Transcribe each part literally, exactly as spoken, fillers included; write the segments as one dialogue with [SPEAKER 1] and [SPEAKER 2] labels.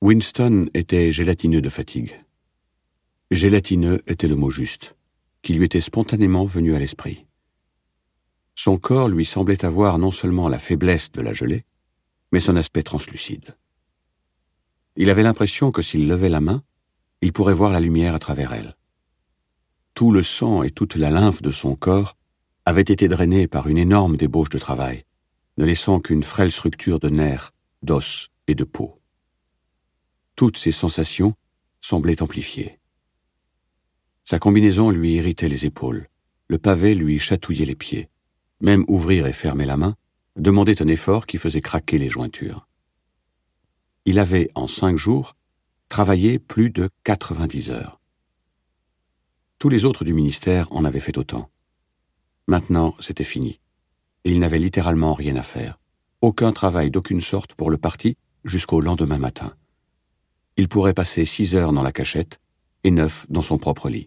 [SPEAKER 1] Winston était gélatineux de fatigue. Gélatineux était le mot juste, qui lui était spontanément venu à l'esprit. Son corps lui semblait avoir non seulement la faiblesse de la gelée, mais son aspect translucide. Il avait l'impression que s'il levait la main, il pourrait voir la lumière à travers elle. Tout le sang et toute la lymphe de son corps avaient été drainés par une énorme débauche de travail, ne laissant qu'une frêle structure de nerfs, d'os et de peau. Toutes ces sensations semblaient amplifiées. Sa combinaison lui irritait les épaules, le pavé lui chatouillait les pieds. Même ouvrir et fermer la main demandait un effort qui faisait craquer les jointures. Il avait, en cinq jours, travaillé plus de quatre-vingt-dix heures. Tous les autres du ministère en avaient fait autant. Maintenant, c'était fini. Et il n'avait littéralement rien à faire. Aucun travail d'aucune sorte pour le parti jusqu'au lendemain matin. Il pourrait passer six heures dans la cachette et neuf dans son propre lit.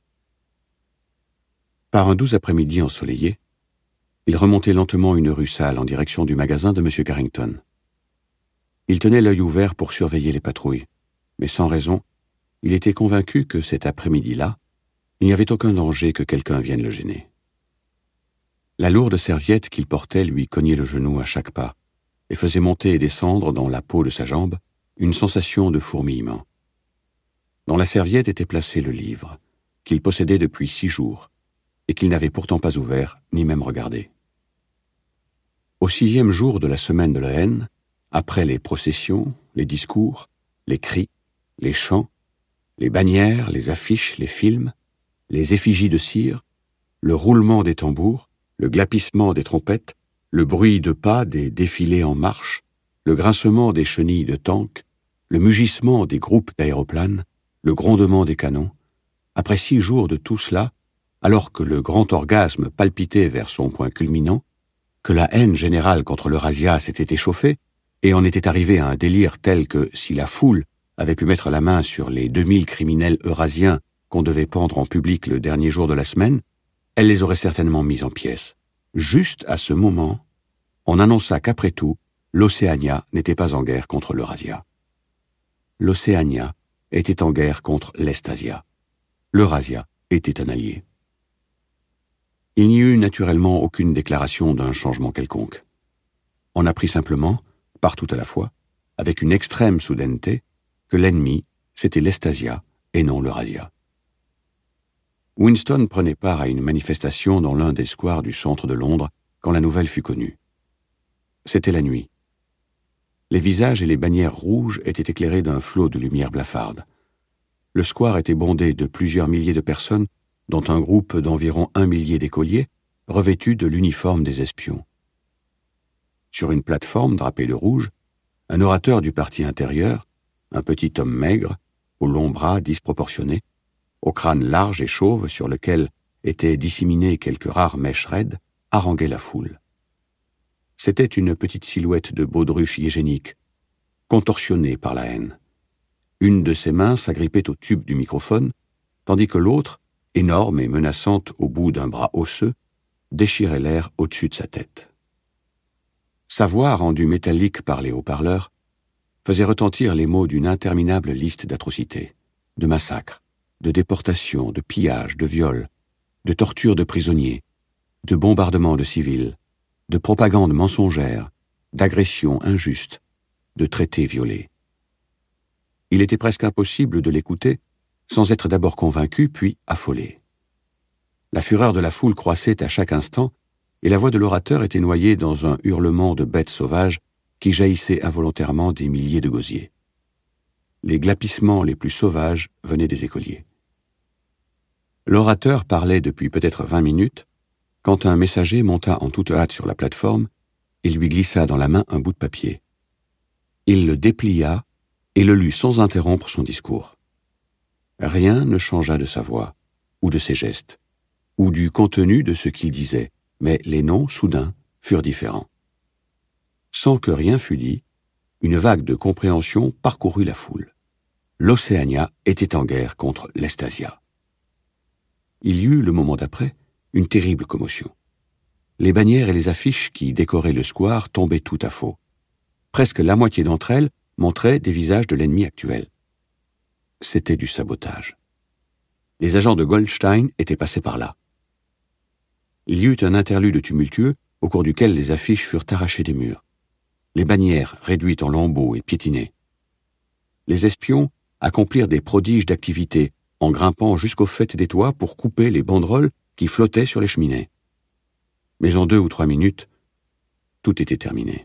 [SPEAKER 1] Par un doux après-midi ensoleillé, il remontait lentement une rue sale en direction du magasin de M. Carrington. Il tenait l'œil ouvert pour surveiller les patrouilles, mais sans raison, il était convaincu que cet après-midi-là, il n'y avait aucun danger que quelqu'un vienne le gêner. La lourde serviette qu'il portait lui cognait le genou à chaque pas et faisait monter et descendre dans la peau de sa jambe une sensation de fourmillement. Dans la serviette était placé le livre, qu'il possédait depuis six jours, et qu'il n'avait pourtant pas ouvert, ni même regardé. Au sixième jour de la semaine de la haine, après les processions, les discours, les cris, les chants, les bannières, les affiches, les films, les effigies de cire, le roulement des tambours, le glapissement des trompettes, le bruit de pas des défilés en marche, le grincement des chenilles de tanks, le mugissement des groupes d'aéroplanes, le grondement des canons, après six jours de tout cela, alors que le grand orgasme palpitait vers son point culminant, que la haine générale contre le razzia s'était échauffée et en était arrivée à un délire tel que, si la foule avait pu mettre la main sur les deux mille criminels eurasiens qu'on devait pendre en public le dernier jour de la semaine, elle les aurait certainement mis en pièces. Juste à ce moment, on annonça qu'après tout, l'Océania n'était pas en guerre contre l'Eurasia. L'Océania était en guerre contre l'Estasia. L'Eurasia était un allié. Il n'y eut naturellement aucune déclaration d'un changement quelconque. On apprit simplement, partout à la fois, avec une extrême soudaineté, que l'ennemi, c'était l'Estasia et non l'Eurasia. Winston prenait part à une manifestation dans l'un des squares du centre de Londres quand la nouvelle fut connue. C'était la nuit. Les visages et les bannières rouges étaient éclairés d'un flot de lumière blafarde. Le square était bondé de plusieurs milliers de personnes, dont un groupe d'environ un millier d'écoliers, revêtus de l'uniforme des espions. Sur une plateforme drapée de rouge, un orateur du parti intérieur, un petit homme maigre, aux longs bras disproportionnés, au crâne large et chauve sur lequel étaient disséminées quelques rares mèches raides, haranguait la foule. C'était une petite silhouette de baudruche hygiénique, contorsionnée par la haine. Une de ses mains s'agrippait au tube du microphone, tandis que l'autre, énorme et menaçante au bout d'un bras osseux, déchirait l'air au-dessus de sa tête. Sa voix, rendue métallique par les haut-parleurs, faisait retentir les mots d'une interminable liste d'atrocités, de massacres, de déportations, de pillages, de viols, de tortures de prisonniers, de bombardements de civils, de propagande mensongère, d'agressions injustes, de traités violés. Il était presque impossible de l'écouter sans être d'abord convaincu puis affolé. La fureur de la foule croissait à chaque instant et la voix de l'orateur était noyée dans un hurlement de bêtes sauvages qui jaillissaient involontairement des milliers de gosiers. Les glapissements les plus sauvages venaient des écoliers. L'orateur parlait depuis peut-être vingt minutes quand un messager monta en toute hâte sur la plateforme et lui glissa dans la main un bout de papier. Il le déplia et le lut sans interrompre son discours. Rien ne changea de sa voix, ou de ses gestes, ou du contenu de ce qu'il disait, mais les noms, soudain, furent différents. Sans que rien fût dit, une vague de compréhension parcourut la foule. L'Océania était en guerre contre l'Estasia. Il y eut, le moment d'après, une terrible commotion. Les bannières et les affiches qui décoraient le square tombaient tout à faux. Presque la moitié d'entre elles montraient des visages de l'ennemi actuel. C'était du sabotage. Les agents de Goldstein étaient passés par là. Il y eut un interlude tumultueux au cours duquel les affiches furent arrachées des murs, les bannières réduites en lambeaux et piétinées. Les espions accomplirent des prodiges d'activité en grimpant jusqu'au faîte des toits pour couper les banderoles qui flottaient sur les cheminées. Mais en deux ou trois minutes, tout était terminé.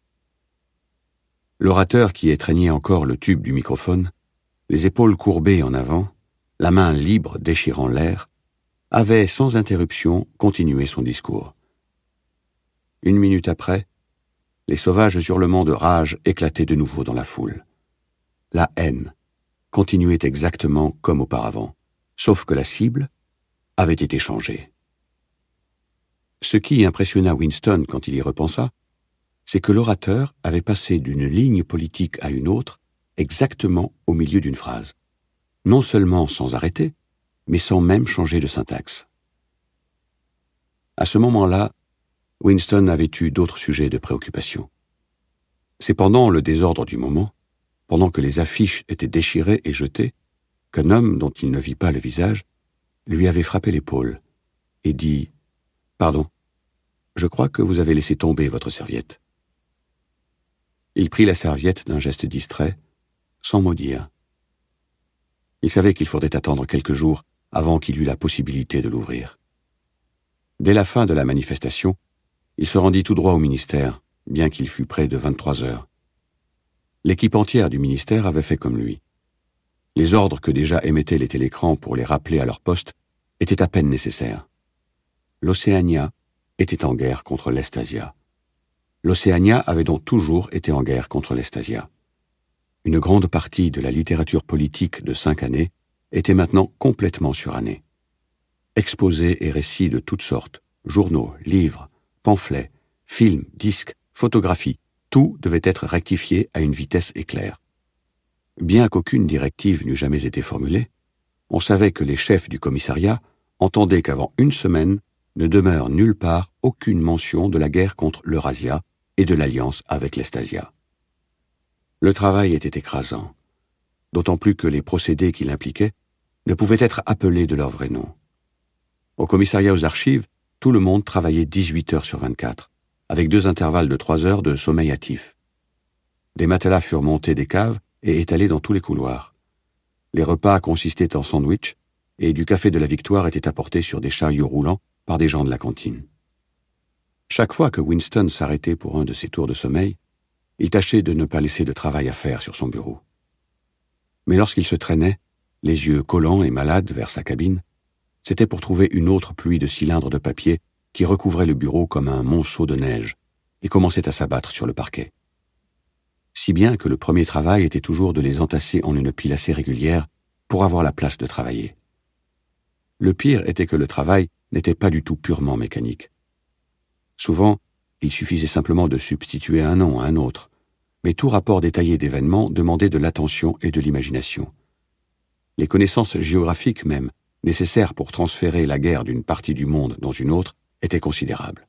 [SPEAKER 1] L'orateur qui étreignait encore le tube du microphone, les épaules courbées en avant, la main libre déchirant l'air, avait sans interruption continué son discours. Une minute après, les sauvages hurlements de rage éclataient de nouveau dans la foule. La haine continuait exactement comme auparavant, sauf que la cible avait été changée. Ce qui impressionna Winston quand il y repensa, c'est que l'orateur avait passé d'une ligne politique à une autre exactement au milieu d'une phrase, non seulement sans arrêter, mais sans même changer de syntaxe. À ce moment-là, Winston avait eu d'autres sujets de préoccupation. C'est pendant le désordre du moment, pendant que les affiches étaient déchirées et jetées, qu'un homme dont il ne vit pas le visage lui avait frappé l'épaule et dit « Pardon, je crois que vous avez laissé tomber votre serviette. » Il prit la serviette d'un geste distrait, sans mot dire. Il savait qu'il faudrait attendre quelques jours avant qu'il eût la possibilité de l'ouvrir. Dès la fin de la manifestation, il se rendit tout droit au ministère, bien qu'il fût près de vingt-trois heures. L'équipe entière du ministère avait fait comme lui. Les ordres que déjà émettaient les télécrans pour les rappeler à leur poste étaient à peine nécessaires. L'Océania était en guerre contre l'Estasia. L'Océania avait donc toujours été en guerre contre l'Estasia. Une grande partie de la littérature politique de cinq années était maintenant complètement surannée. Exposés et récits de toutes sortes, journaux, livres, pamphlets, films, disques, photographies, tout devait être rectifié à une vitesse éclair. Bien qu'aucune directive n'eût jamais été formulée, on savait que les chefs du commissariat entendaient qu'avant une semaine ne demeure nulle part aucune mention de la guerre contre l'Eurasia et de l'alliance avec l'Estasia. Le travail était écrasant, d'autant plus que les procédés qui l'impliquaient ne pouvaient être appelés de leur vrai nom. Au commissariat aux archives, tout le monde travaillait dix-huit heures sur vingt-quatre, avec deux intervalles de trois heures de sommeil hâtif. Des matelas furent montés des caves et étalés dans tous les couloirs. Les repas consistaient en sandwichs et du café de la Victoire était apporté sur des chariots roulants par des gens de la cantine. Chaque fois que Winston s'arrêtait pour un de ses tours de sommeil, il tâchait de ne pas laisser de travail à faire sur son bureau. Mais lorsqu'il se traînait, les yeux collants et malades vers sa cabine, c'était pour trouver une autre pluie de cylindres de papier qui recouvrait le bureau comme un monceau de neige et commençait à s'abattre sur le parquet. Si bien que le premier travail était toujours de les entasser en une pile assez régulière pour avoir la place de travailler. Le pire était que le travail n'était pas du tout purement mécanique. Souvent, il suffisait simplement de substituer un nom à un autre, mais tout rapport détaillé d'événements demandait de l'attention et de l'imagination. Les connaissances géographiques même, nécessaires pour transférer la guerre d'une partie du monde dans une autre, étaient considérables.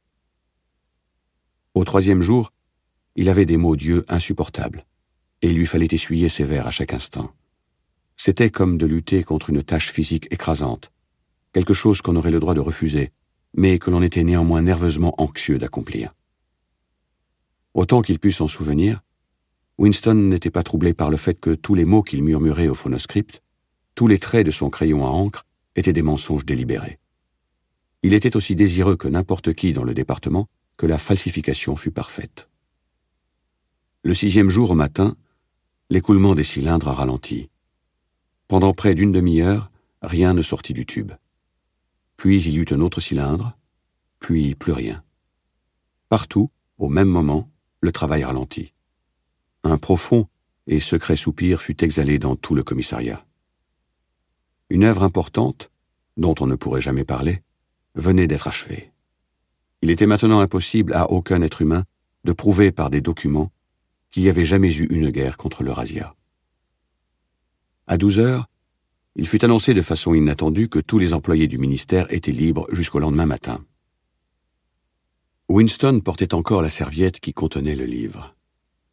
[SPEAKER 1] Au troisième jour, il avait des maux d'yeux insupportables, et il lui fallait essuyer ses verres à chaque instant. C'était comme de lutter contre une tâche physique écrasante, quelque chose qu'on aurait le droit de refuser, mais que l'on était néanmoins nerveusement anxieux d'accomplir. Autant qu'il put s'en souvenir, Winston n'était pas troublé par le fait que tous les mots qu'il murmurait au phonoscript, tous les traits de son crayon à encre, étaient des mensonges délibérés. Il était aussi désireux que n'importe qui dans le département que la falsification fût parfaite. Le sixième jour au matin, l'écoulement des cylindres a ralenti. Pendant près d'une demi-heure, rien ne sortit du tube. Puis il y eut un autre cylindre, puis plus rien. Partout, au même moment, le travail ralentit. Un profond et secret soupir fut exhalé dans tout le commissariat. Une œuvre importante, dont on ne pourrait jamais parler, venait d'être achevée. Il était maintenant impossible à aucun être humain de prouver par des documents qu'il n'y avait jamais eu une guerre contre l'Eurasia. À douze heures, il fut annoncé de façon inattendue que tous les employés du ministère étaient libres jusqu'au lendemain matin. Winston portait encore la serviette qui contenait le livre.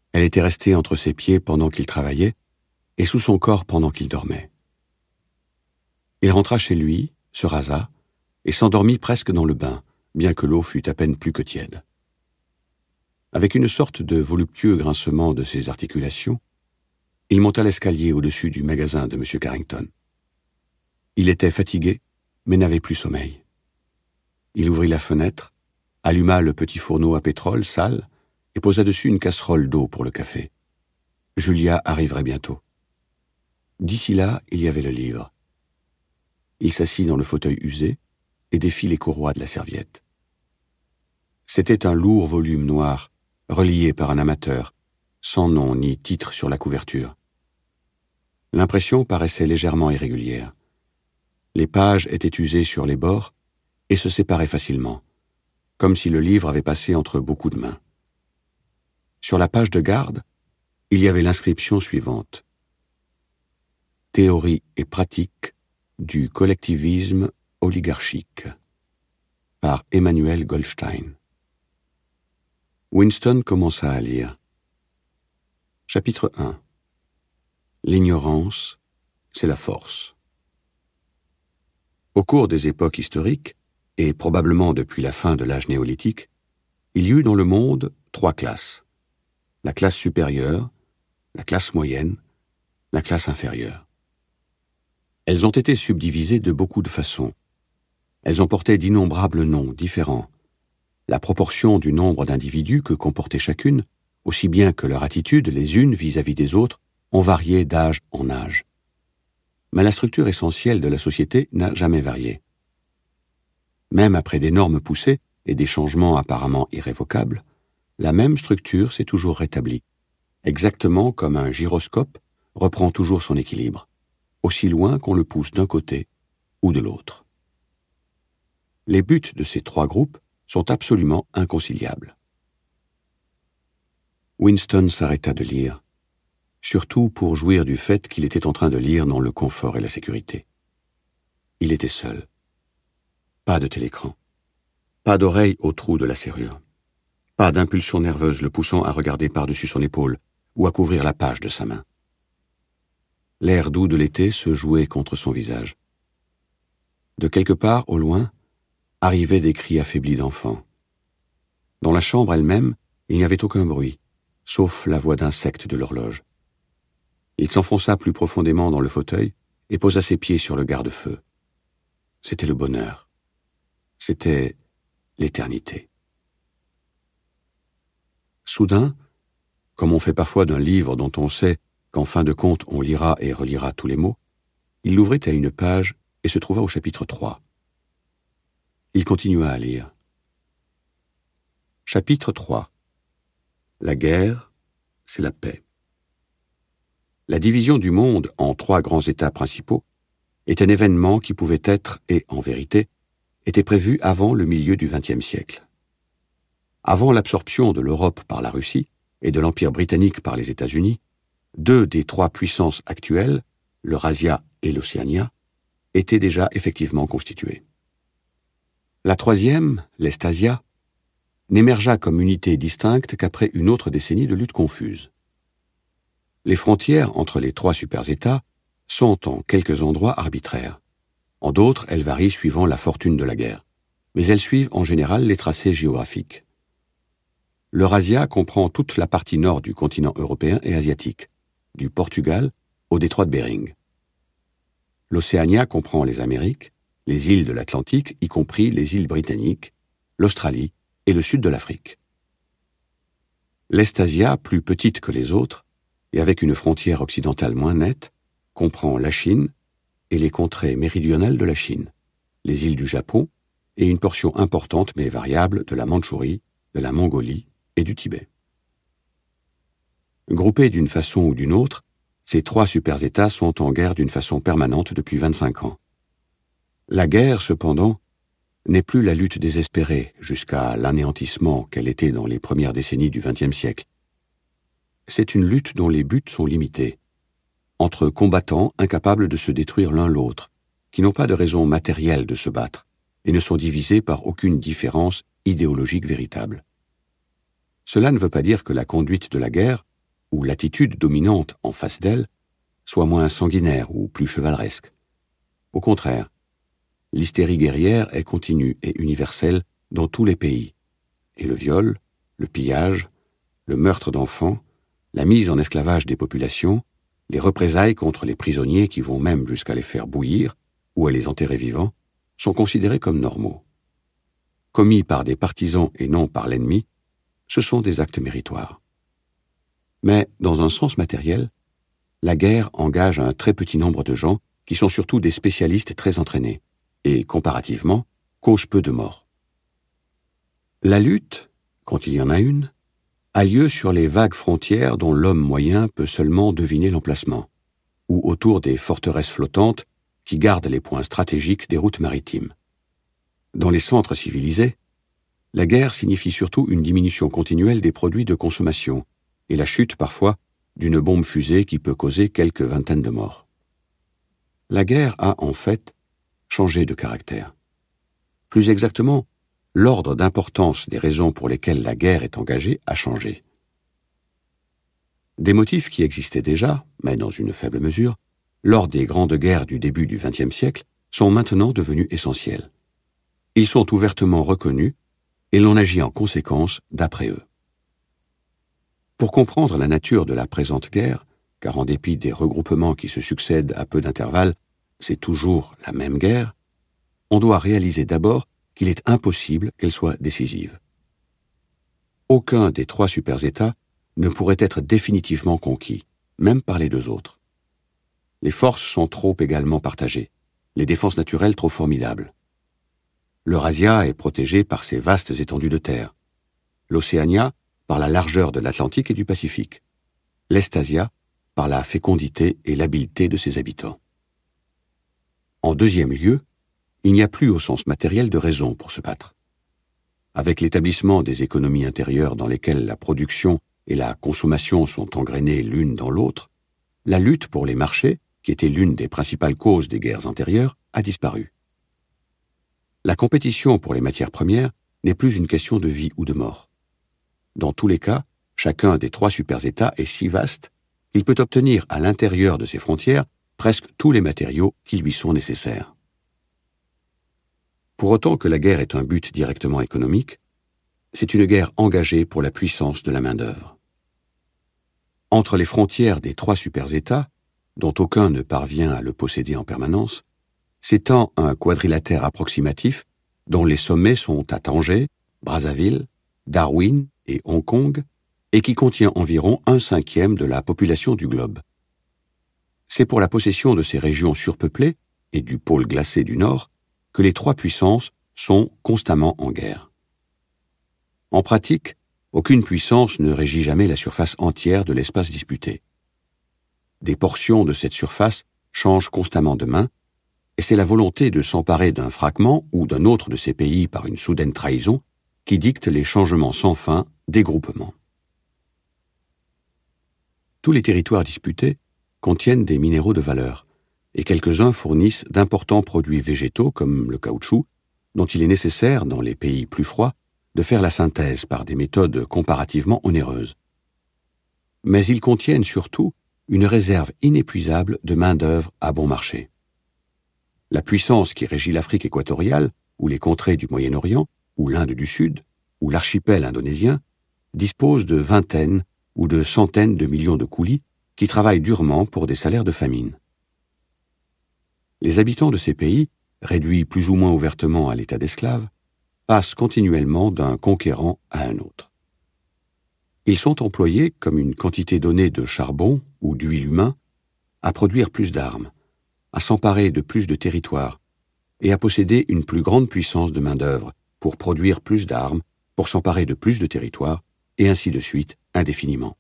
[SPEAKER 1] Elle était restée entre ses pieds pendant qu'il travaillait et sous son corps pendant qu'il dormait. Il rentra chez lui, se rasa et s'endormit presque dans le bain, bien que l'eau fût à peine plus que tiède. Avec une sorte de voluptueux grincement de ses articulations, il monta l'escalier au-dessus du magasin de M. Carrington. Il était fatigué, mais n'avait plus sommeil. Il ouvrit la fenêtre, alluma le petit fourneau à pétrole sale et posa dessus une casserole d'eau pour le café. Julia arriverait bientôt. D'ici là, il y avait le livre. Il s'assit dans le fauteuil usé et défit les courroies de la serviette. C'était un lourd volume noir, relié par un amateur, sans nom ni titre sur la couverture. L'impression paraissait légèrement irrégulière. Les pages étaient usées sur les bords et se séparaient facilement, comme si le livre avait passé entre beaucoup de mains. Sur la page de garde, il y avait l'inscription suivante. Théorie et pratique du collectivisme oligarchique par Emmanuel Goldstein. Winston commença à lire. Chapitre un. L'ignorance, c'est la force. Au cours des époques historiques, et probablement depuis la fin de l'âge néolithique, il y eut dans le monde trois classes. La classe supérieure, la classe moyenne, la classe inférieure. Elles ont été subdivisées de beaucoup de façons. Elles ont porté d'innombrables noms différents. La proportion du nombre d'individus que comportait chacune, aussi bien que leur attitude les unes vis-à-vis des autres, ont varié d'âge en âge. Mais la structure essentielle de la société n'a jamais varié. Même après d'énormes poussées et des changements apparemment irrévocables, la même structure s'est toujours rétablie, exactement comme un gyroscope reprend toujours son équilibre, aussi loin qu'on le pousse d'un côté ou de l'autre. Les buts de ces trois groupes sont absolument inconciliables. Winston s'arrêta de lire, surtout pour jouir du fait qu'il était en train de lire dans le confort et la sécurité. Il était seul. Pas de télécran. Pas d'oreille au trou de la serrure. Pas d'impulsion nerveuse le poussant à regarder par-dessus son épaule ou à couvrir la page de sa main. L'air doux de l'été se jouait contre son visage. De quelque part, au loin, arrivaient des cris affaiblis d'enfants. Dans la chambre elle-même, il n'y avait aucun bruit, sauf la voix d'insectes de l'horloge. Il s'enfonça plus profondément dans le fauteuil et posa ses pieds sur le garde-feu. C'était le bonheur. C'était l'éternité. Soudain, comme on fait parfois d'un livre dont on sait qu'en fin de compte on lira et relira tous les mots, il l'ouvrit à une page et se trouva au chapitre trois. Il continua à lire. Chapitre trois. La guerre, c'est la paix. La division du monde en trois grands États principaux est un événement qui pouvait être, et en vérité, était prévu avant le milieu du vingtième siècle. Avant l'absorption de l'Europe par la Russie et de l'Empire britannique par les États-Unis, deux des trois puissances actuelles, l'Eurasia et l'Océania, étaient déjà effectivement constituées. La troisième, l'Estasia, n'émergea comme unité distincte qu'après une autre décennie de lutte confuse. Les frontières entre les trois super-États sont en quelques endroits arbitraires. En d'autres, elles varient suivant la fortune de la guerre, mais elles suivent en général les tracés géographiques. L'Eurasia comprend toute la partie nord du continent européen et asiatique, du Portugal au détroit de Bering. L'Océania comprend les Amériques, les îles de l'Atlantique, y compris les îles britanniques, l'Australie et le sud de l'Afrique. L'Estasia, plus petite que les autres, et avec une frontière occidentale moins nette, comprend la Chine et les contrées méridionales de la Chine, les îles du Japon et une portion importante mais variable de la Mandchourie, de la Mongolie et du Tibet. Groupés d'une façon ou d'une autre, ces trois super-États sont en guerre d'une façon permanente depuis vingt-cinq ans. La guerre, cependant, n'est plus la lutte désespérée jusqu'à l'anéantissement qu'elle était dans les premières décennies du vingtième siècle. C'est une lutte dont les buts sont limités, entre combattants incapables de se détruire l'un l'autre, qui n'ont pas de raison matérielle de se battre, et ne sont divisés par aucune différence idéologique véritable. Cela ne veut pas dire que la conduite de la guerre ou l'attitude dominante en face d'elle soit moins sanguinaire ou plus chevaleresque. Au contraire, l'hystérie guerrière est continue et universelle dans tous les pays, et le viol, le pillage, le meurtre d'enfants, la mise en esclavage des populations, les représailles contre les prisonniers qui vont même jusqu'à les faire bouillir ou à les enterrer vivants, sont considérés comme normaux. Commis par des partisans et non par l'ennemi, ce sont des actes méritoires. Mais, dans un sens matériel, la guerre engage un très petit nombre de gens qui sont surtout des spécialistes très entraînés et, comparativement, causent peu de morts. La lutte, quand il y en a une, a lieu sur les vagues frontières dont l'homme moyen peut seulement deviner l'emplacement, ou autour des forteresses flottantes qui gardent les points stratégiques des routes maritimes. Dans les centres civilisés, la guerre signifie surtout une diminution continuelle des produits de consommation et la chute parfois d'une bombe fusée qui peut causer quelques vingtaines de morts. La guerre a, en fait, changé de caractère. Plus exactement, l'ordre d'importance des raisons pour lesquelles la guerre est engagée a changé. Des motifs qui existaient déjà, mais dans une faible mesure, lors des grandes guerres du début du vingtième siècle, sont maintenant devenus essentiels. Ils sont ouvertement reconnus et l'on agit en conséquence d'après eux. Pour comprendre la nature de la présente guerre, car en dépit des regroupements qui se succèdent à peu d'intervalle, c'est toujours la même guerre, on doit réaliser d'abord qu'il est impossible qu'elle soit décisive. Aucun des trois super-États ne pourrait être définitivement conquis, même par les deux autres. Les forces sont trop également partagées, les défenses naturelles trop formidables. L'Eurasia est protégée par ses vastes étendues de terre, l'Océania par la largeur de l'Atlantique et du Pacifique, l'Estasia par la fécondité et l'habileté de ses habitants. En deuxième lieu, il n'y a plus au sens matériel de raison pour se battre. Avec l'établissement des économies intérieures dans lesquelles la production et la consommation sont engrainées l'une dans l'autre, la lutte pour les marchés, qui était l'une des principales causes des guerres antérieures, a disparu. La compétition pour les matières premières n'est plus une question de vie ou de mort. Dans tous les cas, chacun des trois super-États est si vaste qu'il peut obtenir à l'intérieur de ses frontières presque tous les matériaux qui lui sont nécessaires. Pour autant que la guerre est un but directement économique, c'est une guerre engagée pour la puissance de la main-d'œuvre. Entre les frontières des trois super-États, dont aucun ne parvient à le posséder en permanence, s'étend un quadrilatère approximatif dont les sommets sont à Tanger, Brazzaville, Darwin et Hong Kong, et qui contient environ un cinquième de la population du globe. C'est pour la possession de ces régions surpeuplées et du pôle glacé du Nord que les trois puissances sont constamment en guerre. En pratique, aucune puissance ne régit jamais la surface entière de l'espace disputé. Des portions de cette surface changent constamment de main, et c'est la volonté de s'emparer d'un fragment ou d'un autre de ces pays par une soudaine trahison qui dicte les changements sans fin des groupements. Tous les territoires disputés contiennent des minéraux de valeur, et quelques-uns fournissent d'importants produits végétaux comme le caoutchouc, dont il est nécessaire, dans les pays plus froids, de faire la synthèse par des méthodes comparativement onéreuses. Mais ils contiennent surtout une réserve inépuisable de main-d'œuvre à bon marché. La puissance qui régit l'Afrique équatoriale, ou les contrées du Moyen-Orient, ou l'Inde du Sud, ou l'archipel indonésien, dispose de vingtaines ou de centaines de millions de coulis qui travaillent durement pour des salaires de famine. Les habitants de ces pays, réduits plus ou moins ouvertement à l'état d'esclaves, passent continuellement d'un conquérant à un autre. Ils sont employés comme une quantité donnée de charbon ou d'huile humain à produire plus d'armes, à s'emparer de plus de territoires et à posséder une plus grande puissance de main-d'œuvre pour produire plus d'armes, pour s'emparer de plus de territoires, et ainsi de suite, indéfiniment.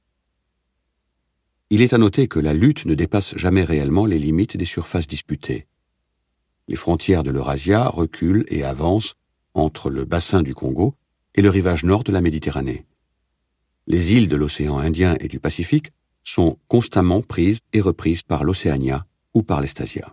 [SPEAKER 1] Il est à noter que la lutte ne dépasse jamais réellement les limites des surfaces disputées. Les frontières de l'Eurasia reculent et avancent entre le bassin du Congo et le rivage nord de la Méditerranée. Les îles de l'océan Indien et du Pacifique sont constamment prises et reprises par l'Océania ou par l'Estasia.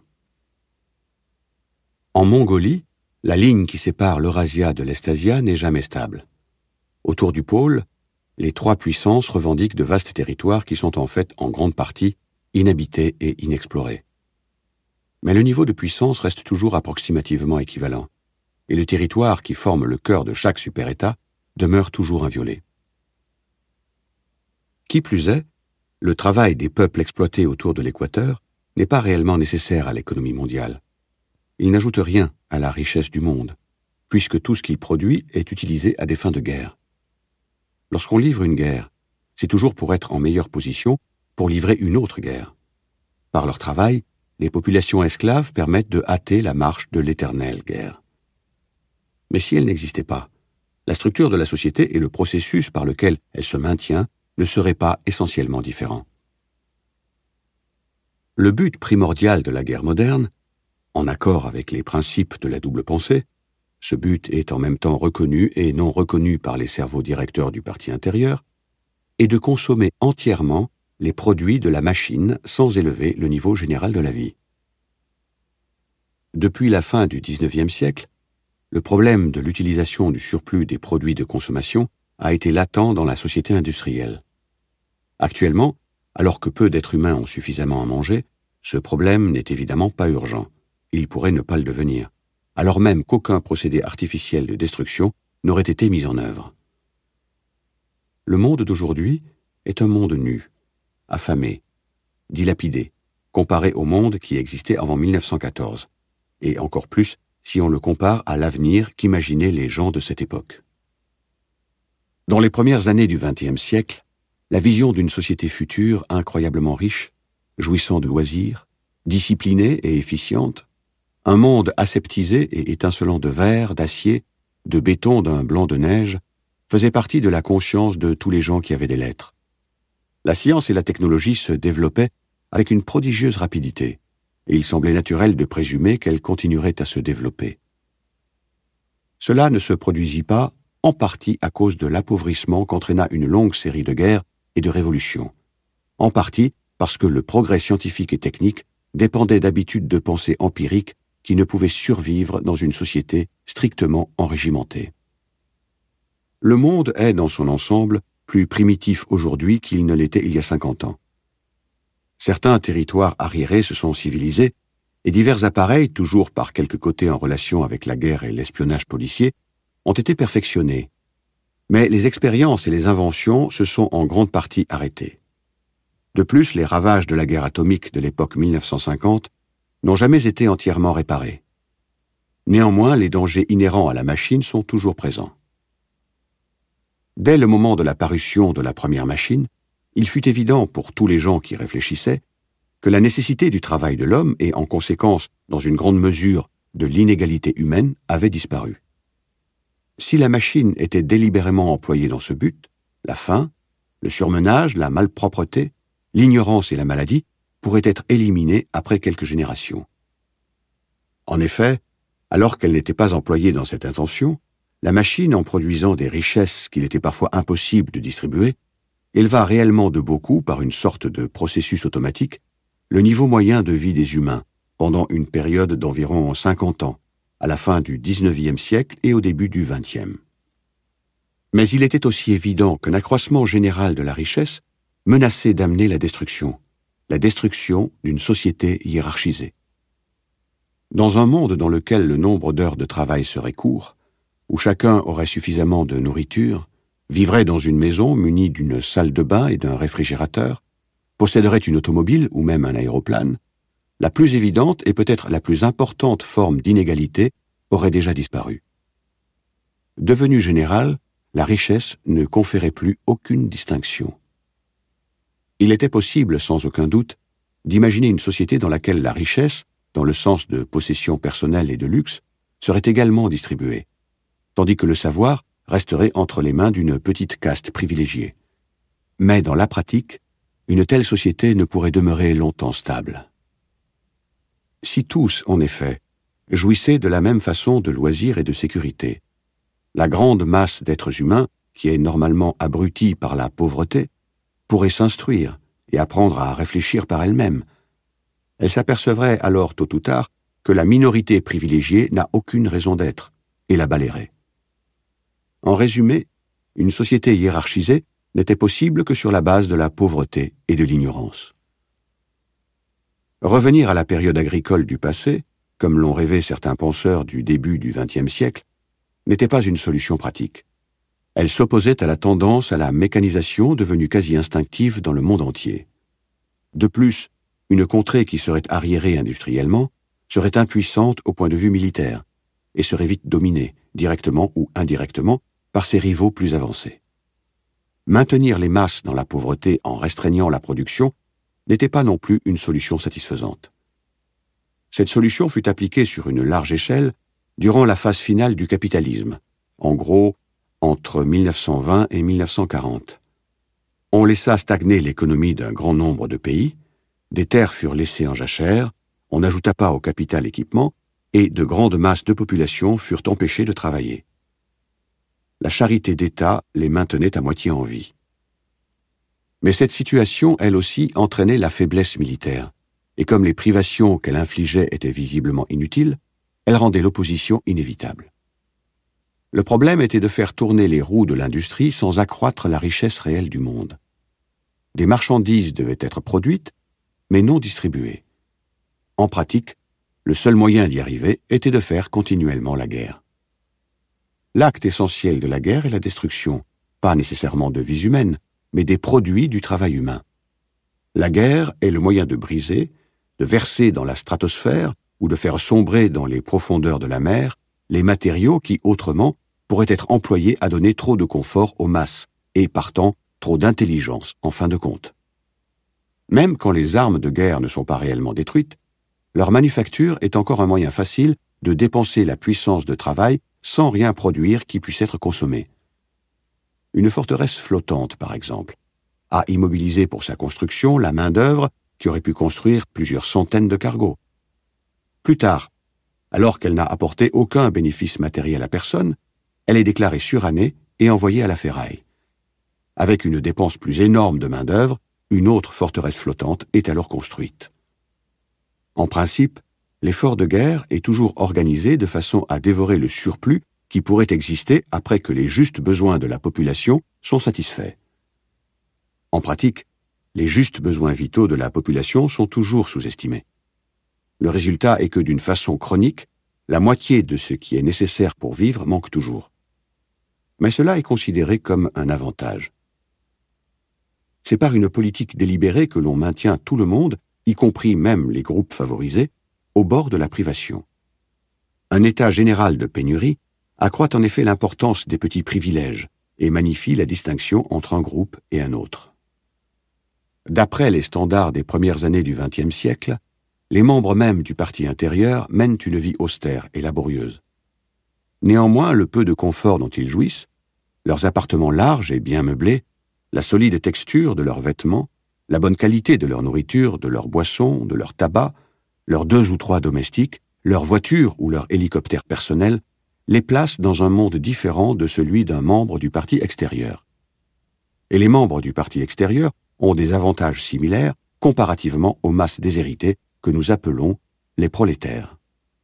[SPEAKER 1] En Mongolie, la ligne qui sépare l'Eurasia de l'Estasia n'est jamais stable. Autour du pôle, les trois puissances revendiquent de vastes territoires qui sont en fait en grande partie inhabités et inexplorés. Mais le niveau de puissance reste toujours approximativement équivalent, et le territoire qui forme le cœur de chaque super-État demeure toujours inviolé. Qui plus est, le travail des peuples exploités autour de l'équateur n'est pas réellement nécessaire à l'économie mondiale. Il n'ajoute rien à la richesse du monde, puisque tout ce qu'il produit est utilisé à des fins de guerre. Lorsqu'on livre une guerre, c'est toujours pour être en meilleure position pour livrer une autre guerre. Par leur travail, les populations esclaves permettent de hâter la marche de l'éternelle guerre. Mais si elle n'existait pas, la structure de la société et le processus par lequel elle se maintient ne seraient pas essentiellement différents. Le but primordial de la guerre moderne, en accord avec les principes de la double pensée, ce but est en même temps reconnu et non reconnu par les cerveaux directeurs du parti intérieur, est de consommer entièrement les produits de la machine sans élever le niveau général de la vie. Depuis la fin du dix-neuvième siècle, le problème de l'utilisation du surplus des produits de consommation a été latent dans la société industrielle. Actuellement, alors que peu d'êtres humains ont suffisamment à manger, ce problème n'est évidemment pas urgent. Il pourrait ne pas le devenir, alors même qu'aucun procédé artificiel de destruction n'aurait été mis en œuvre. Le monde d'aujourd'hui est un monde nu, affamé, dilapidé, comparé au monde qui existait avant mille neuf cent quatorze, et encore plus si on le compare à l'avenir qu'imaginaient les gens de cette époque. Dans les premières années du vingtième siècle, la vision d'une société future incroyablement riche, jouissant de loisirs, disciplinée et efficiente, un monde aseptisé et étincelant de verre, d'acier, de béton d'un blanc de neige, faisait partie de la conscience de tous les gens qui avaient des lettres. La science et la technologie se développaient avec une prodigieuse rapidité, et il semblait naturel de présumer qu'elles continueraient à se développer. Cela ne se produisit pas en partie à cause de l'appauvrissement qu'entraîna une longue série de guerres et de révolutions, en partie parce que le progrès scientifique et technique dépendait d'habitudes de pensée empiriques qui ne pouvaient survivre dans une société strictement enrégimentée. Le monde est, dans son ensemble, plus primitif aujourd'hui qu'il ne l'était il y a cinquante ans. Certains territoires arriérés se sont civilisés, et divers appareils, toujours par quelque côté en relation avec la guerre et l'espionnage policier, ont été perfectionnés. Mais les expériences et les inventions se sont en grande partie arrêtées. De plus, les ravages de la guerre atomique de l'époque mille neuf cent cinquante n'ont jamais été entièrement réparés. Néanmoins, les dangers inhérents à la machine sont toujours présents. Dès le moment de la parution de la première machine, il fut évident pour tous les gens qui réfléchissaient que la nécessité du travail de l'homme et, en conséquence, dans une grande mesure, de l'inégalité humaine avait disparu. Si la machine était délibérément employée dans ce but, la faim, le surmenage, la malpropreté, l'ignorance et la maladie pourraient être éliminées après quelques générations. En effet, alors qu'elle n'était pas employée dans cette intention, la machine, en produisant des richesses qu'il était parfois impossible de distribuer, éleva réellement de beaucoup, par une sorte de processus automatique, le niveau moyen de vie des humains pendant une période d'environ cinquante ans, à la fin du dix-neuvième siècle et au début du vingtième. Mais il était aussi évident qu'un accroissement général de la richesse menaçait d'amener la destruction, la destruction d'une société hiérarchisée. Dans un monde dans lequel le nombre d'heures de travail serait court, où chacun aurait suffisamment de nourriture, vivrait dans une maison munie d'une salle de bain et d'un réfrigérateur, posséderait une automobile ou même un aéroplane, la plus évidente et peut-être la plus importante forme d'inégalité aurait déjà disparu. Devenue générale, la richesse ne conférait plus aucune distinction. Il était possible, sans aucun doute, d'imaginer une société dans laquelle la richesse, dans le sens de possession personnelle et de luxe, serait également distribuée, tandis que le savoir resterait entre les mains d'une petite caste privilégiée. Mais dans la pratique, une telle société ne pourrait demeurer longtemps stable. Si tous, en effet, jouissaient de la même façon de loisirs et de sécurité, la grande masse d'êtres humains, qui est normalement abrutie par la pauvreté, pourrait s'instruire et apprendre à réfléchir par elle-même. Elle s'apercevrait alors tôt ou tard que la minorité privilégiée n'a aucune raison d'être et la balayerait. En résumé, une société hiérarchisée n'était possible que sur la base de la pauvreté et de l'ignorance. Revenir à la période agricole du passé, comme l'ont rêvé certains penseurs du début du vingtième siècle, n'était pas une solution pratique. Elle s'opposait à la tendance à la mécanisation devenue quasi instinctive dans le monde entier. De plus, une contrée qui serait arriérée industriellement serait impuissante au point de vue militaire et serait vite dominée, directement ou indirectement, par ses rivaux plus avancés. Maintenir les masses dans la pauvreté en restreignant la production n'était pas non plus une solution satisfaisante. Cette solution fut appliquée sur une large échelle durant la phase finale du capitalisme, en gros entre mille neuf cent vingt et mille neuf cent quarante. On laissa stagner l'économie d'un grand nombre de pays, des terres furent laissées en jachère, on n'ajouta pas au capital équipement, et de grandes masses de population furent empêchées de travailler. La charité d'État les maintenait à moitié en vie. Mais cette situation, elle aussi, entraînait la faiblesse militaire, et comme les privations qu'elle infligeait étaient visiblement inutiles, elle rendait l'opposition inévitable. Le problème était de faire tourner les roues de l'industrie sans accroître la richesse réelle du monde. Des marchandises devaient être produites, mais non distribuées. En pratique, le seul moyen d'y arriver était de faire continuellement la guerre. L'acte essentiel de la guerre est la destruction, pas nécessairement de vies humaines, mais des produits du travail humain. La guerre est le moyen de briser, de verser dans la stratosphère ou de faire sombrer dans les profondeurs de la mer les matériaux qui, autrement, pourraient être employés à donner trop de confort aux masses et, partant, trop d'intelligence, en fin de compte. Même quand les armes de guerre ne sont pas réellement détruites, leur manufacture est encore un moyen facile de dépenser la puissance de travail sans rien produire qui puisse être consommé. Une forteresse flottante, par exemple, a immobilisé pour sa construction la main-d'œuvre qui aurait pu construire plusieurs centaines de cargos. Plus tard, alors qu'elle n'a apporté aucun bénéfice matériel à personne, elle est déclarée surannée et envoyée à la ferraille. Avec une dépense plus énorme de main-d'œuvre, une autre forteresse flottante est alors construite. En principe, l'effort de guerre est toujours organisé de façon à dévorer le surplus qui pourrait exister après que les justes besoins de la population sont satisfaits. En pratique, les justes besoins vitaux de la population sont toujours sous-estimés. Le résultat est que d'une façon chronique, la moitié de ce qui est nécessaire pour vivre manque toujours. Mais cela est considéré comme un avantage. C'est par une politique délibérée que l'on maintient tout le monde, y compris même les groupes favorisés, au bord de la privation. Un état général de pénurie accroît en effet l'importance des petits privilèges et magnifie la distinction entre un groupe et un autre. D'après les standards des premières années du vingtième siècle, les membres mêmes du parti intérieur mènent une vie austère et laborieuse. Néanmoins, le peu de confort dont ils jouissent, leurs appartements larges et bien meublés, la solide texture de leurs vêtements, la bonne qualité de leur nourriture, de leurs boissons, de leur tabac, leurs deux ou trois domestiques, leur voiture ou leur hélicoptère personnel, les placent dans un monde différent de celui d'un membre du parti extérieur. Et les membres du parti extérieur ont des avantages similaires comparativement aux masses déshéritées que nous appelons les prolétaires.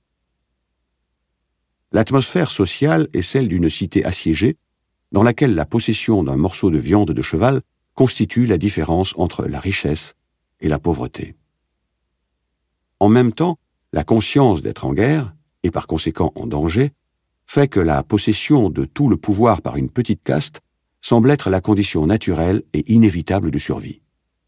[SPEAKER 1] L'atmosphère sociale est celle d'une cité assiégée, dans laquelle la possession d'un morceau de viande de cheval constitue la différence entre la richesse et la pauvreté. En même temps, la conscience d'être en guerre, et par conséquent en danger, fait que la possession de tout le pouvoir par une petite caste semble être la condition naturelle et inévitable de survie.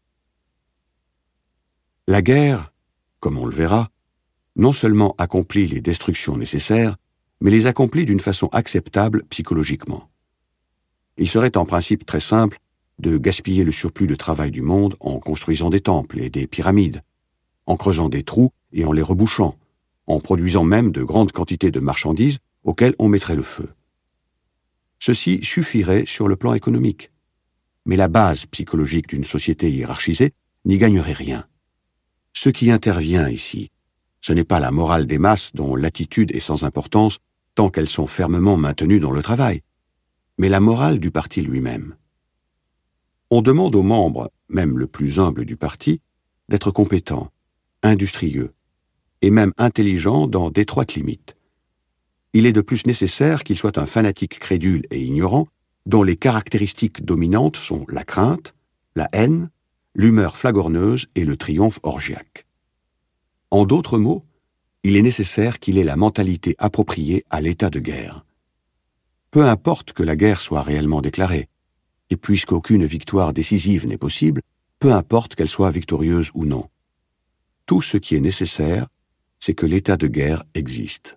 [SPEAKER 1] La guerre, comme on le verra, non seulement accomplit les destructions nécessaires, mais les accomplit d'une façon acceptable psychologiquement. Il serait en principe très simple de gaspiller le surplus de travail du monde en construisant des temples et des pyramides, en creusant des trous et en les rebouchant, en produisant même de grandes quantités de marchandises auxquelles on mettrait le feu. Ceci suffirait sur le plan économique, mais la base psychologique d'une société hiérarchisée n'y gagnerait rien. Ce qui intervient ici, ce n'est pas la morale des masses dont l'attitude est sans importance tant qu'elles sont fermement maintenues dans le travail, mais la morale du parti lui-même. On demande aux membres, même le plus humble du parti, d'être compétents, industrieux, et même intelligents dans d'étroites limites. Il est de plus nécessaire qu'il soit un fanatique crédule et ignorant dont les caractéristiques dominantes sont la crainte, la haine, l'humeur flagorneuse et le triomphe orgiaque. En d'autres mots, il est nécessaire qu'il ait la mentalité appropriée à l'état de guerre. Peu importe que la guerre soit réellement déclarée, et puisqu'aucune victoire décisive n'est possible, peu importe qu'elle soit victorieuse ou non. Tout ce qui est nécessaire, c'est que l'état de guerre existe.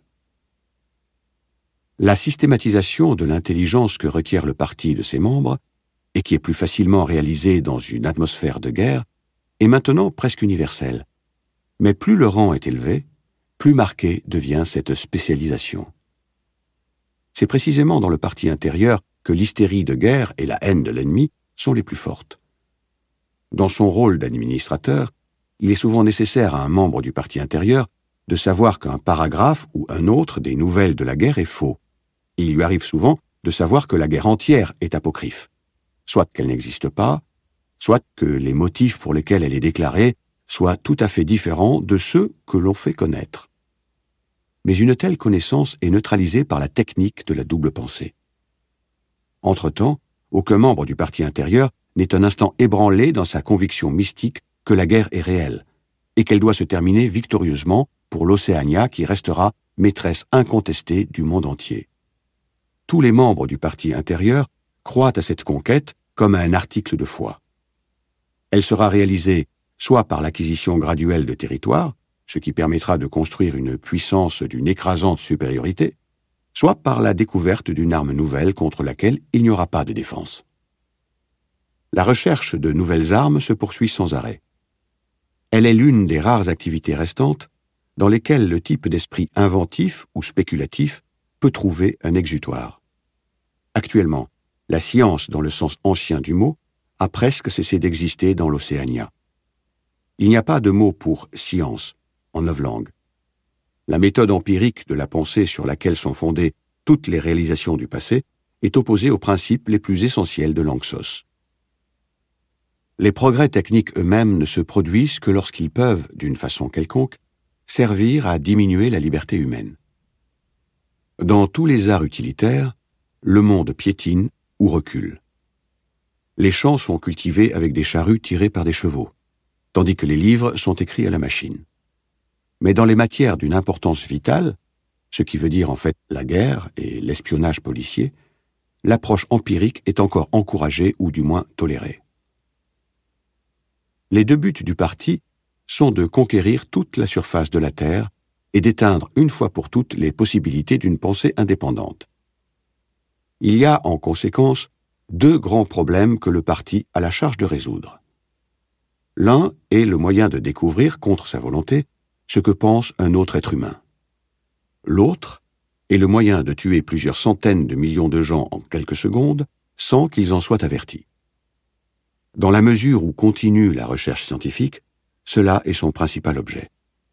[SPEAKER 1] La systématisation de l'intelligence que requiert le parti de ses membres, et qui est plus facilement réalisée dans une atmosphère de guerre, est maintenant presque universelle. Mais plus le rang est élevé, plus marquée devient cette spécialisation. C'est précisément dans le parti intérieur que l'hystérie de guerre et la haine de l'ennemi sont les plus fortes. Dans son rôle d'administrateur, il est souvent nécessaire à un membre du parti intérieur de savoir qu'un paragraphe ou un autre des nouvelles de la guerre est faux. Et il lui arrive souvent de savoir que la guerre entière est apocryphe, soit qu'elle n'existe pas, soit que les motifs pour lesquels elle est déclarée soient tout à fait différents de ceux que l'on fait connaître. Mais une telle connaissance est neutralisée par la technique de la double pensée. Entre-temps, aucun membre du parti intérieur n'est un instant ébranlé dans sa conviction mystique que la guerre est réelle, et qu'elle doit se terminer victorieusement pour l'Océania qui restera maîtresse incontestée du monde entier. Tous les membres du parti intérieur croient à cette conquête comme à un article de foi. Elle sera réalisée soit par l'acquisition graduelle de territoires, ce qui permettra de construire une puissance d'une écrasante supériorité, soit par la découverte d'une arme nouvelle contre laquelle il n'y aura pas de défense. La recherche de nouvelles armes se poursuit sans arrêt. Elle est l'une des rares activités restantes dans lesquelles le type d'esprit inventif ou spéculatif peut trouver un exutoire. Actuellement, la science, dans le sens ancien du mot, a presque cessé d'exister dans l'Océania. Il n'y a pas de mot pour « science » en novlangue. La méthode empirique de la pensée sur laquelle sont fondées toutes les réalisations du passé est opposée aux principes les plus essentiels de l'Anxos. Les progrès techniques eux-mêmes ne se produisent que lorsqu'ils peuvent, d'une façon quelconque, servir à diminuer la liberté humaine. Dans tous les arts utilitaires, le monde piétine ou recule. Les champs sont cultivés avec des charrues tirées par des chevaux, tandis que les livres sont écrits à la machine. Mais dans les matières d'une importance vitale, ce qui veut dire en fait la guerre et l'espionnage policier, l'approche empirique est encore encouragée ou du moins tolérée. Les deux buts du parti sont de conquérir toute la surface de la Terre et d'éteindre une fois pour toutes les possibilités d'une pensée indépendante. Il y a, en conséquence, deux grands problèmes que le parti a la charge de résoudre. L'un est le moyen de découvrir, contre sa volonté, ce que pense un autre être humain. L'autre est le moyen de tuer plusieurs centaines de millions de gens en quelques secondes sans qu'ils en soient avertis. Dans la mesure où continue la recherche scientifique, cela est son principal objet.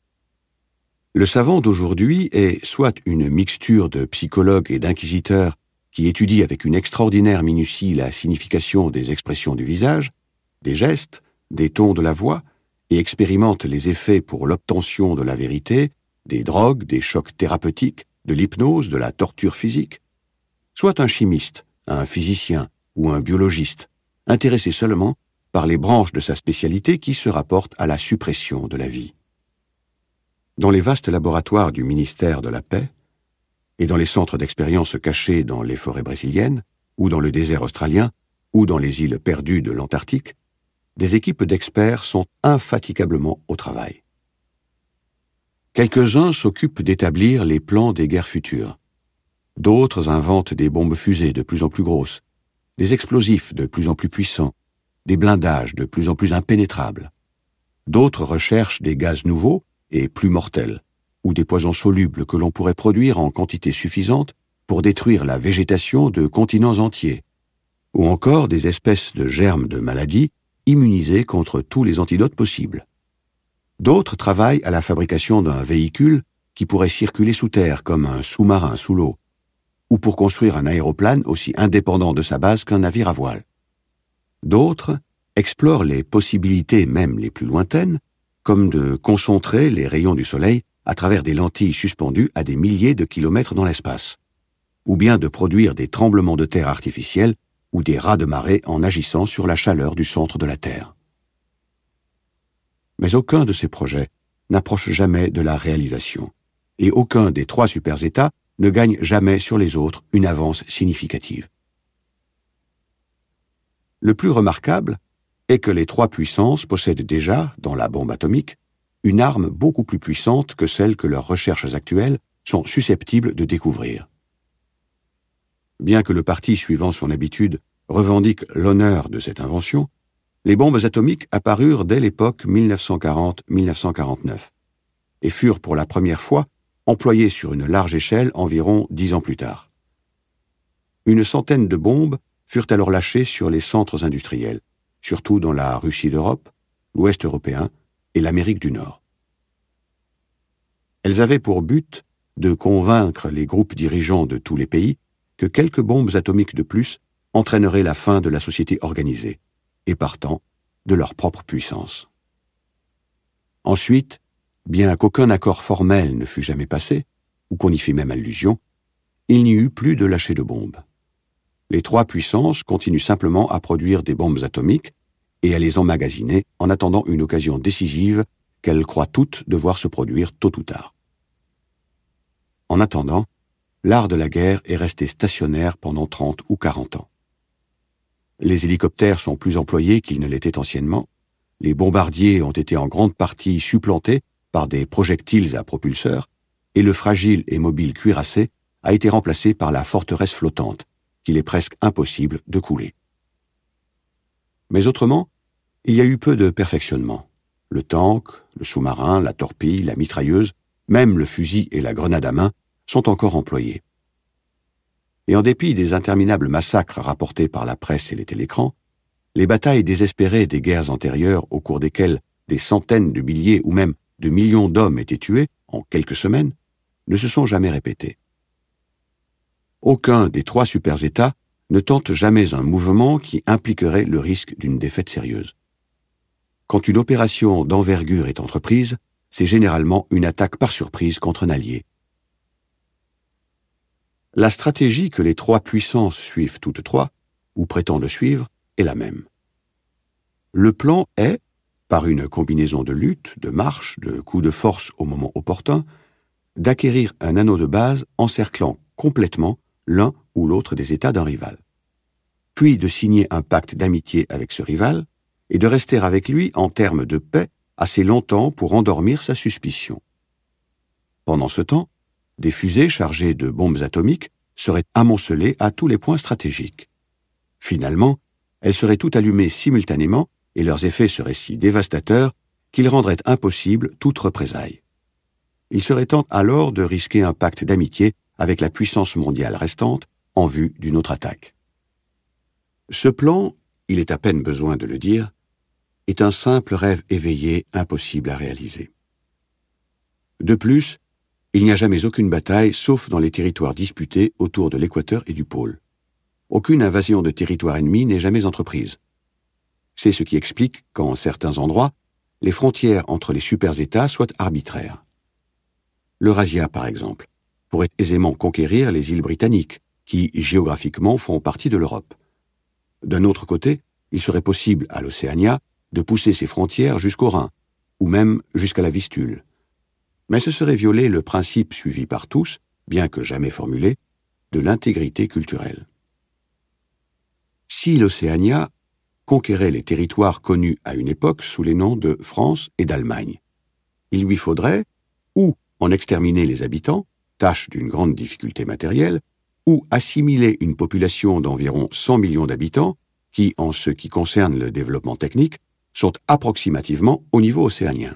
[SPEAKER 1] Le savant d'aujourd'hui est soit une mixture de psychologue et d'inquisiteur qui étudie avec une extraordinaire minutie la signification des expressions du visage, des gestes, des tons de la voix, et expérimente les effets pour l'obtention de la vérité, des drogues, des chocs thérapeutiques, de l'hypnose, de la torture physique, soit un chimiste, un physicien ou un biologiste, intéressé seulement par les branches de sa spécialité qui se rapportent à la suppression de la vie. Dans les vastes laboratoires du ministère de la Paix, et dans les centres d'expérience cachés dans les forêts brésiliennes, ou dans le désert australien, ou dans les îles perdues de l'Antarctique, des équipes d'experts sont infatigablement au travail. Quelques-uns s'occupent d'établir les plans des guerres futures. D'autres inventent des bombes fusées de plus en plus grosses, des explosifs de plus en plus puissants, des blindages de plus en plus impénétrables. D'autres recherchent des gaz nouveaux et plus mortels, ou des poisons solubles que l'on pourrait produire en quantité suffisante pour détruire la végétation de continents entiers, ou encore des espèces de germes de maladies immunisés contre tous les antidotes possibles. D'autres travaillent à la fabrication d'un véhicule qui pourrait circuler sous terre comme un sous-marin sous l'eau, ou pour construire un aéroplane aussi indépendant de sa base qu'un navire à voile. D'autres explorent les possibilités même les plus lointaines, comme de concentrer les rayons du soleil à travers des lentilles suspendues à des milliers de kilomètres dans l'espace. ou bien de produire des tremblements de terre artificiels ou des raz de marée en agissant sur la chaleur du centre de la Terre. Mais aucun de ces projets n'approche jamais de la réalisation, et aucun des trois super-États ne gagne jamais sur les autres une avance significative. Le plus remarquable est que les trois puissances possèdent déjà, dans la bombe atomique, une arme beaucoup plus puissante que celle que leurs recherches actuelles sont susceptibles de découvrir. Bien que le parti suivant son habitude revendique l'honneur de cette invention, les bombes atomiques apparurent dès l'époque mille neuf cent quarante à mille neuf cent quarante-neuf et furent pour la première fois employées sur une large échelle environ dix ans plus tard. Une centaine de bombes furent alors lâchées sur les centres industriels, surtout dans la Russie d'Europe, l'Ouest européen et l'Amérique du Nord. Elles avaient pour but de convaincre les groupes dirigeants de tous les pays que quelques bombes atomiques de plus entraîneraient la fin de la société organisée, et partant, de leur propre puissance. Ensuite, bien qu'aucun accord formel ne fût jamais passé, ou qu'on y fit même allusion, il n'y eut plus de lâcher de bombes. Les trois puissances continuent simplement à produire des bombes atomiques et à les emmagasiner en attendant une occasion décisive qu'elles croient toutes devoir se produire tôt ou tard. En attendant, l'art de la guerre est resté stationnaire pendant trente ou quarante ans. Les hélicoptères sont plus employés qu'ils ne l'étaient anciennement, les bombardiers ont été en grande partie supplantés par des projectiles à propulseurs, et le fragile et mobile cuirassé a été remplacé par la forteresse flottante, qu'il est presque impossible de couler. Mais autrement, il y a eu peu de perfectionnement. Le tank, le sous-marin, la torpille, la mitrailleuse, même le fusil et la grenade à main sont encore employés. Et en dépit des interminables massacres rapportés par la presse et les télécrans, les batailles désespérées des guerres antérieures au cours desquelles des centaines de milliers ou même de millions d'hommes étaient tués en quelques semaines ne se sont jamais répétées. Aucun des trois super-États ne tente jamais un mouvement qui impliquerait le risque d'une défaite sérieuse. Quand une opération d'envergure est entreprise, c'est généralement une attaque par surprise contre un allié. La stratégie que les trois puissances suivent toutes trois, ou prétendent suivre, est la même. Le plan est, par une combinaison de lutte, de marche, de coups de force au moment opportun, d'acquérir un anneau de base encerclant complètement l'un ou l'autre des États d'un rival, puis de signer un pacte d'amitié avec ce rival et de rester avec lui en termes de paix assez longtemps pour endormir sa suspicion. Pendant ce temps, des fusées chargées de bombes atomiques seraient amoncelées à tous les points stratégiques. Finalement, elles seraient toutes allumées simultanément et leurs effets seraient si dévastateurs qu'ils rendraient impossible toute représaille. Il serait temps alors de risquer un pacte d'amitié avec la puissance mondiale restante en vue d'une autre attaque. Ce plan, il est à peine besoin de le dire, est un simple rêve éveillé impossible à réaliser. De plus, il n'y a jamais aucune bataille sauf dans les territoires disputés autour de l'équateur et du pôle. Aucune invasion de territoire ennemi n'est jamais entreprise. C'est ce qui explique qu'en certains endroits, les frontières entre les super-États soient arbitraires. L'Eurasia, par exemple, pourrait aisément conquérir les îles britanniques, qui, géographiquement, font partie de l'Europe. D'un autre côté, il serait possible à l'Océania de pousser ses frontières jusqu'au Rhin, ou même jusqu'à la Vistule. Mais ce serait violer le principe suivi par tous, bien que jamais formulé, de l'intégrité culturelle. Si l'Océania conquérait les territoires connus à une époque sous les noms de France et d'Allemagne, il lui faudrait ou en exterminer les habitants, tâche d'une grande difficulté matérielle, ou assimiler une population d'environ cent millions d'habitants qui, en ce qui concerne le développement technique, sont approximativement au niveau océanien.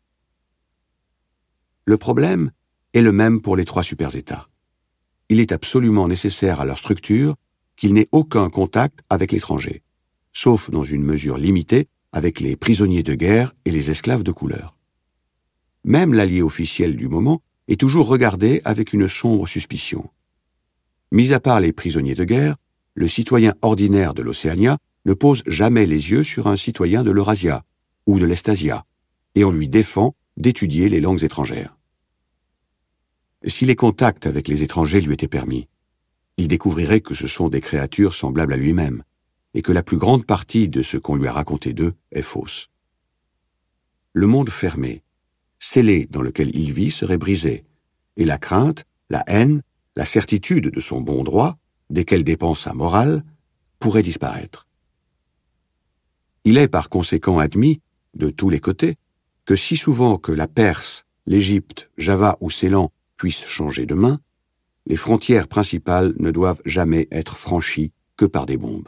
[SPEAKER 1] Le problème est le même pour les trois super-États. Il est absolument nécessaire à leur structure qu'ils n'aient aucun contact avec l'étranger, sauf dans une mesure limitée avec les prisonniers de guerre et les esclaves de couleur. Même l'allié officiel du moment est toujours regardé avec une sombre suspicion. Mis à part les prisonniers de guerre, le citoyen ordinaire de l'Océania ne pose jamais les yeux sur un citoyen de l'Eurasia ou de l'Estasia, et on lui défend d'étudier les langues étrangères. Si les contacts avec les étrangers lui étaient permis, il découvrirait que ce sont des créatures semblables à lui-même, et que la plus grande partie de ce qu'on lui a raconté d'eux est fausse. Le monde fermé, scellé dans lequel il vit serait brisé, et la crainte, la haine, la certitude de son bon droit, desquels dépend sa morale, pourraient disparaître. Il est par conséquent admis, de tous les côtés, que si souvent que la Perse, l'Égypte, Java ou Ceylan puissent changer de main, les frontières principales ne doivent jamais être franchies que par des bombes.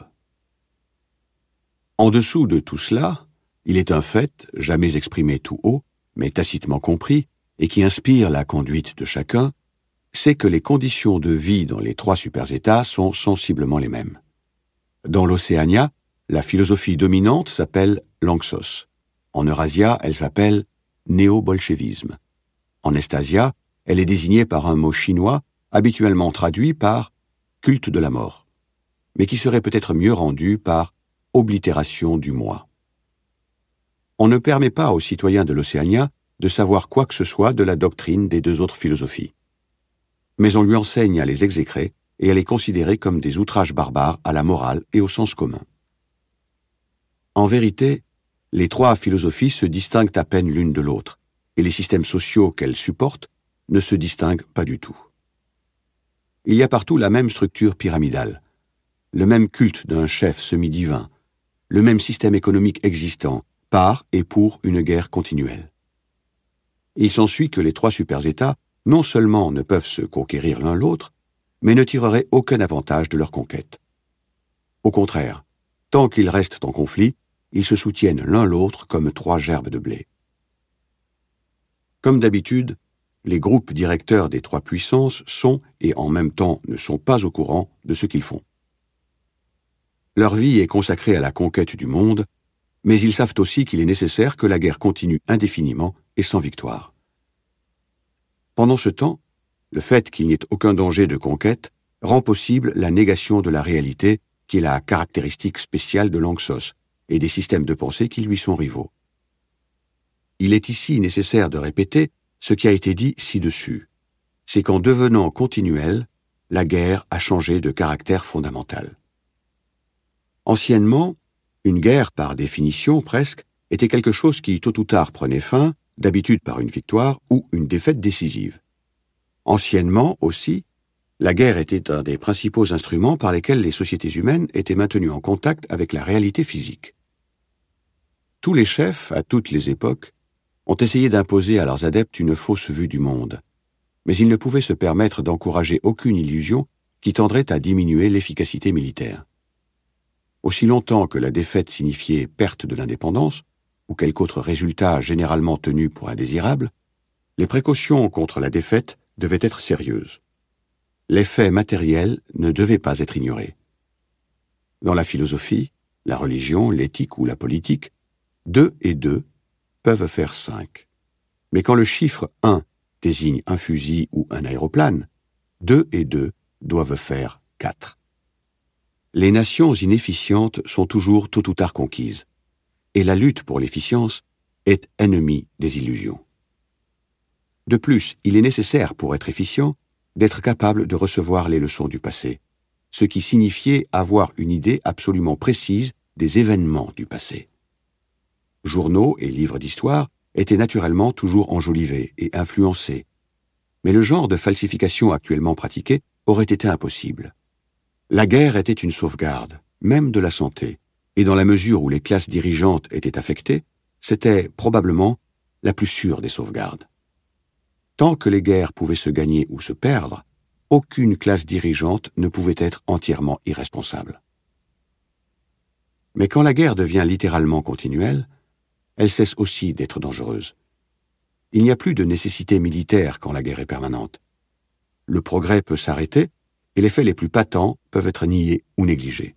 [SPEAKER 1] En dessous de tout cela, il est un fait, jamais exprimé tout haut, mais tacitement compris, et qui inspire la conduite de chacun, c'est que les conditions de vie dans les trois super-États sont sensiblement les mêmes. Dans l'Océania, la philosophie dominante s'appelle l'Anxos. En Eurasia, elle s'appelle néo-bolchevisme. En Estasia, elle est désignée par un mot chinois habituellement traduit par culte de la mort, mais qui serait peut-être mieux rendu par oblitération du moi. On ne permet pas aux citoyens de l'Océania de savoir quoi que ce soit de la doctrine des deux autres philosophies. Mais on lui enseigne à les exécrer et à les considérer comme des outrages barbares à la morale et au sens commun. En vérité, les trois philosophies se distinguent à peine l'une de l'autre, et les systèmes sociaux qu'elles supportent ne se distinguent pas du tout. Il y a partout la même structure pyramidale, le même culte d'un chef semi-divin, le même système économique existant, par et pour une guerre continuelle. Il s'ensuit que les trois super-États non seulement ne peuvent se conquérir l'un l'autre, mais ne tireraient aucun avantage de leur conquête. Au contraire, tant qu'ils restent en conflit, ils se soutiennent l'un l'autre comme trois gerbes de blé. Comme d'habitude, les groupes directeurs des trois puissances sont, et en même temps ne sont pas au courant de ce qu'ils font. Leur vie est consacrée à la conquête du monde, mais ils savent aussi qu'il est nécessaire que la guerre continue indéfiniment et sans victoire. Pendant ce temps, le fait qu'il n'y ait aucun danger de conquête rend possible la négation de la réalité qui est la caractéristique spéciale de l'Anxos et des systèmes de pensée qui lui sont rivaux. Il est ici nécessaire de répéter ce qui a été dit ci-dessus. C'est qu'en devenant continuelle, la guerre a changé de caractère fondamental. Anciennement, une guerre, par définition presque, était quelque chose qui tôt ou tard prenait fin, d'habitude par une victoire ou une défaite décisive. Anciennement aussi, la guerre était un des principaux instruments par lesquels les sociétés humaines étaient maintenues en contact avec la réalité physique. Tous les chefs, à toutes les époques, ont essayé d'imposer à leurs adeptes une fausse vue du monde, mais ils ne pouvaient se permettre d'encourager aucune illusion qui tendrait à diminuer l'efficacité militaire. Aussi longtemps que la défaite signifiait perte de l'indépendance, ou quelque autre résultat généralement tenu pour indésirable, les précautions contre la défaite devaient être sérieuses. L'effet matériel ne devait pas être ignoré. Dans la philosophie, la religion, l'éthique ou la politique, deux et deux peuvent faire cinq. Mais quand le chiffre un désigne un fusil ou un aéroplane, deux et deux doivent faire quatre. Les nations inefficientes sont toujours tôt ou tard conquises, et la lutte pour l'efficience est ennemie des illusions. De plus, il est nécessaire, pour être efficient, d'être capable de recevoir les leçons du passé, ce qui signifiait avoir une idée absolument précise des événements du passé. Journaux et livres d'histoire étaient naturellement toujours enjolivés et influencés, mais le genre de falsification actuellement pratiqué aurait été impossible. La guerre était une sauvegarde, même de la santé, et dans la mesure où les classes dirigeantes étaient affectées, c'était probablement la plus sûre des sauvegardes. Tant que les guerres pouvaient se gagner ou se perdre, aucune classe dirigeante ne pouvait être entièrement irresponsable. Mais quand la guerre devient littéralement continuelle, elle cesse aussi d'être dangereuse. Il n'y a plus de nécessité militaire quand la guerre est permanente. Le progrès peut s'arrêter et les faits les plus patents peuvent être niés ou négligés.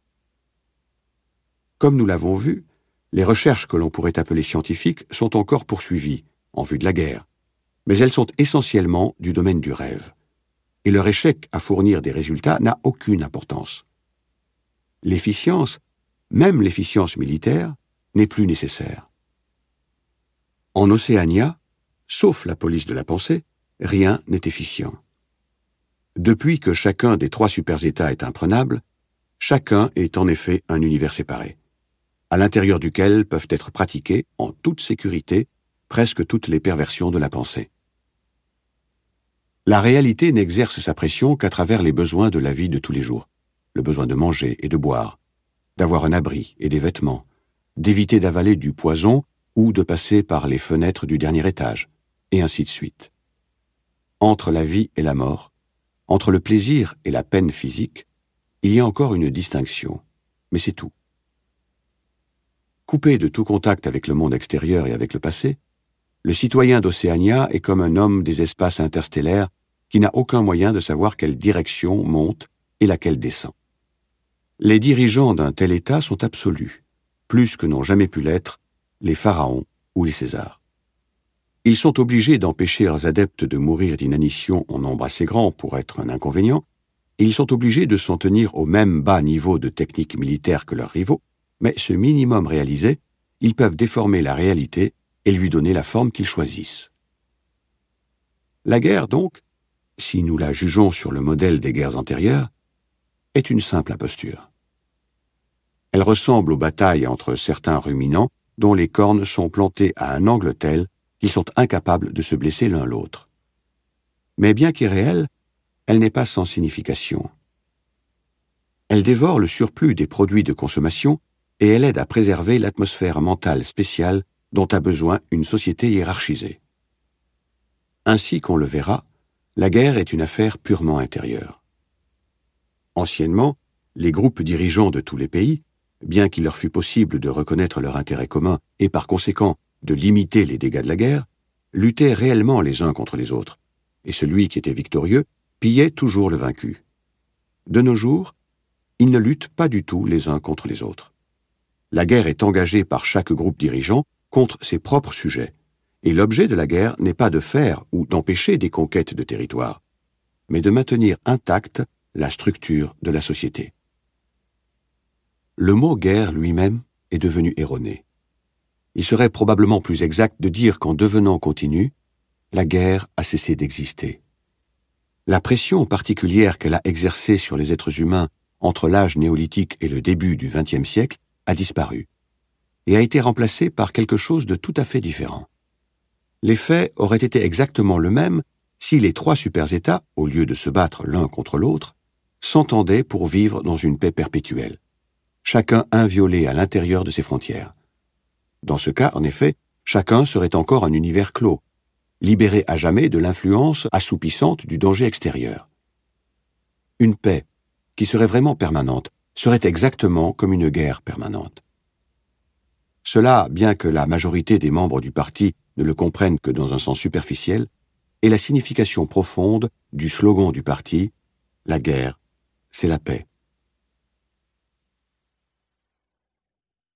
[SPEAKER 1] Comme nous l'avons vu, les recherches que l'on pourrait appeler scientifiques sont encore poursuivies, en vue de la guerre, mais elles sont essentiellement du domaine du rêve, et leur échec à fournir des résultats n'a aucune importance. L'efficience, même l'efficience militaire, n'est plus nécessaire. En Océania, sauf la police de la pensée, rien n'est efficient. Depuis que chacun des trois super-États est imprenable, chacun est en effet un univers séparé, à l'intérieur duquel peuvent être pratiquées, en toute sécurité, presque toutes les perversions de la pensée. La réalité n'exerce sa pression qu'à travers les besoins de la vie de tous les jours, le besoin de manger et de boire, d'avoir un abri et des vêtements, d'éviter d'avaler du poison ou de passer par les fenêtres du dernier étage, et ainsi de suite. Entre la vie et la mort, entre le plaisir et la peine physique, il y a encore une distinction, mais c'est tout. Coupé de tout contact avec le monde extérieur et avec le passé, le citoyen d'Océania est comme un homme des espaces interstellaires qui n'a aucun moyen de savoir quelle direction monte et laquelle descend. Les dirigeants d'un tel État sont absolus, plus que n'ont jamais pu l'être les pharaons ou les Césars. Ils sont obligés d'empêcher leurs adeptes de mourir d'inanition en nombre assez grand pour être un inconvénient, et ils sont obligés de s'en tenir au même bas niveau de technique militaire que leurs rivaux, mais ce minimum réalisé, ils peuvent déformer la réalité et lui donner la forme qu'ils choisissent. La guerre, donc, si nous la jugeons sur le modèle des guerres antérieures, est une simple imposture. Elle ressemble aux batailles entre certains ruminants dont les cornes sont plantées à un angle tel qu'ils sont incapables de se blesser l'un l'autre. Mais bien qu'irréelle, elle n'est pas sans signification. Elle dévore le surplus des produits de consommation et elle aide à préserver l'atmosphère mentale spéciale dont a besoin une société hiérarchisée. Ainsi qu'on le verra, la guerre est une affaire purement intérieure. Anciennement, les groupes dirigeants de tous les pays, bien qu'il leur fût possible de reconnaître leur intérêt commun et par conséquent de limiter les dégâts de la guerre, luttaient réellement les uns contre les autres, et celui qui était victorieux pillait toujours le vaincu. De nos jours, ils ne luttent pas du tout les uns contre les autres. La guerre est engagée par chaque groupe dirigeant contre ses propres sujets, et l'objet de la guerre n'est pas de faire ou d'empêcher des conquêtes de territoire, mais de maintenir intacte la structure de la société. Le mot guerre lui-même est devenu erroné. Il serait probablement plus exact de dire qu'en devenant continue, la guerre a cessé d'exister. La pression particulière qu'elle a exercée sur les êtres humains entre l'âge néolithique et le début du vingtième siècle a disparu et a été remplacée par quelque chose de tout à fait différent. L'effet aurait été exactement le même si les trois super-États, au lieu de se battre l'un contre l'autre, s'entendaient pour vivre dans une paix perpétuelle, chacun inviolé à l'intérieur de ses frontières. Dans ce cas, en effet, chacun serait encore un univers clos, libéré à jamais de l'influence assoupissante du danger extérieur. Une paix, qui serait vraiment permanente, serait exactement comme une guerre permanente. Cela, bien que la majorité des membres du parti ne le comprennent que dans un sens superficiel, est la signification profonde du slogan du parti « La guerre, c'est la paix ».